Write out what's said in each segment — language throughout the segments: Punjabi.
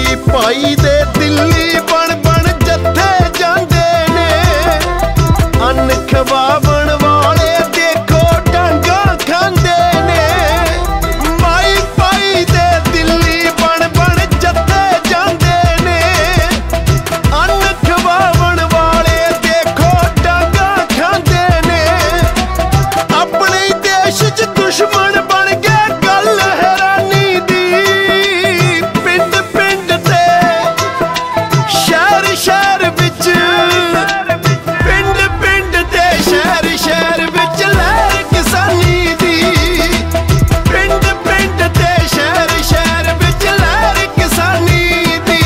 ਭਾਈ ਦੇ ਦਿੱਲੀ ਬਣ ਬਣ ਜੱਥੇ ਜਾਂਦੇ ਨੇ। ਅੰਨ ਖਵਾਵਣ ਵਾਲੇ ਦੇਖੋ ਡਾਂਗਾ ਖਾਂਦੇ ਨੇ। ਮਾਈ ਭਾਈ ਦੇ ਦਿੱਲੀ ਬਣ ਬਣ ਜੱਥੇ ਜਾਂਦੇ ਨੇ। ਅੰਨ ਖਵਾਵਣ ਵਾਲੇ ਦੇਖੋ ਡਾਂਗਾ ਖਾਂਦੇ ਨੇ। ਆਪਣੇ ਦੇਸ਼ 'ਚ ਦੁਸ਼ਮਣ ਬਣ ਗਏ ਗੱਲ ਹੈਰਾਨੀ ਦੀ। ਪਿੰਡ ਪਿੰਡ ਤੇ ਸ਼ਹਿਰ ਸ਼ਹਿਰ ਵਿੱਚ, ਪਿੰਡ ਪਿੰਡ ਤੇ ਸ਼ਹਿਰ ਸ਼ਹਿਰ ਵਿੱਚ ਲਹਿਰ ਕਿਸਾਨੀ ਦੀ। ਪਿੰਡ ਪਿੰਡ ਤੇ ਸ਼ਹਿਰ ਸ਼ਹਿਰ ਵਿੱਚ ਲਹਿਰ ਕਿਸਾਨੀ ਦੀ।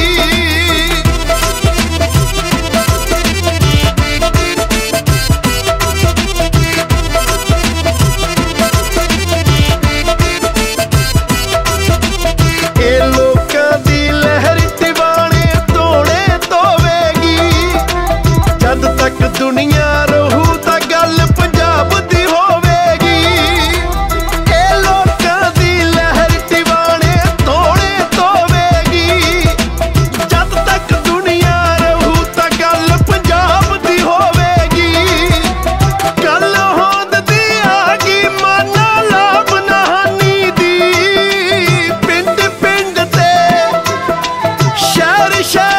ਇਹ ਲੋਕਾਂ ਦੀ ਲਹਿਰ ਦੀਵਾਨੇ ਤੋੜੇ ਧੋਵੇਗੀ। ਜਦ ਤੱਕ ਦੁਨੀਆ ਰਹੂ ਤਾਂ ਗੱਲ ਪੰਜਾਬ ਦੀ ਹੋਵੇਗੀ। ਇਹ ਲੋਕਾਂ ਦੀ ਲਹਿਰ ਦੀਵਾਨੇ ਤੋੜੇ ਧੋਵੇਗੀ। ਜਦ ਤੱਕ ਦੁਨੀਆ ਰਹੂ ਤਾਂ ਗੱਲ ਪੰਜਾਬ ਦੀ ਹੋਵੇਗੀ। ਗੱਲ ਹੋਂਦ ਦੀ ਆ ਗਈ ਮਾਨਾ ਲਾਭ ਨਹਾਨੀ ਦੀ। ਪਿੰਡ ਪਿੰਡ ਤੇ ਸ਼ਹਿਰ ਸ਼ਹਿਰ